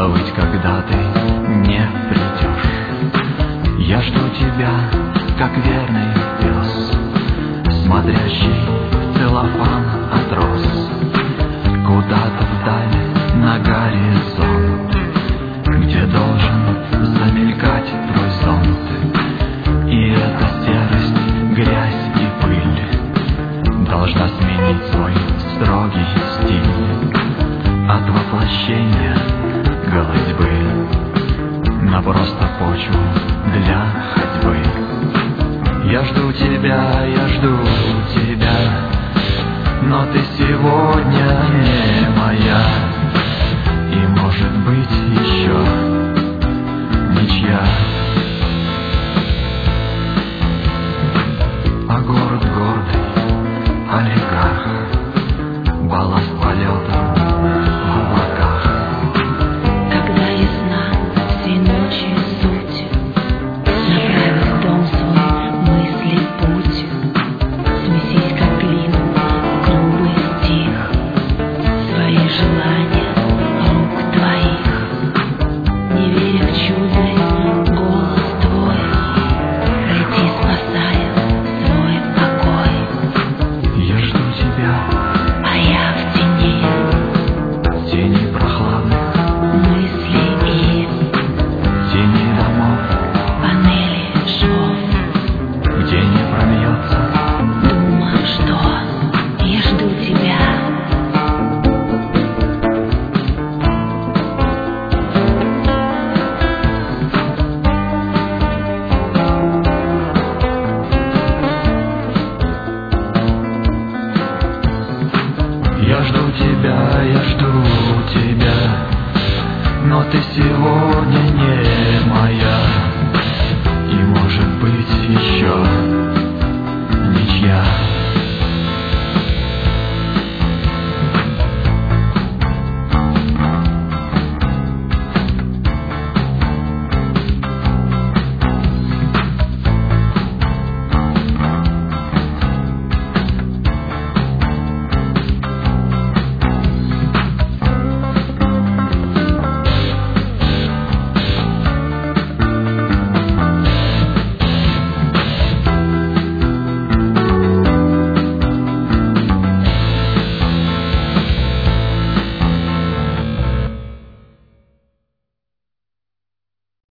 забыть, когда ты не придешь. Я жду тебя, как верный пес, смотрящий в целлофан от роз, куда-то вдаль на горизонт, где должен замелькать твой зонт. И эта серость, грязь и пыль должна сменить свой строгий стиль от воплощения голодьбы на просто почву для ходьбы. Я жду тебя, но ты сегодня не моя, и может быть еще ничья. А город гордый, олигарх, балласт полета в облаках. Когда ясна всей ночи суть, направив в дом свой мысли путь, смесись как глину в грубый стих, свои желания рук твоих, не веря в чудо, голос твой, пройти спасая свой покой. Я жду тебя, А я в тени в тени прохладных, мыслей и тени домов, панели швов. где не промьется. Думаю, что я жду тебя. Я жду тебя, но ты сегодня не моя, и может быть еще ничья.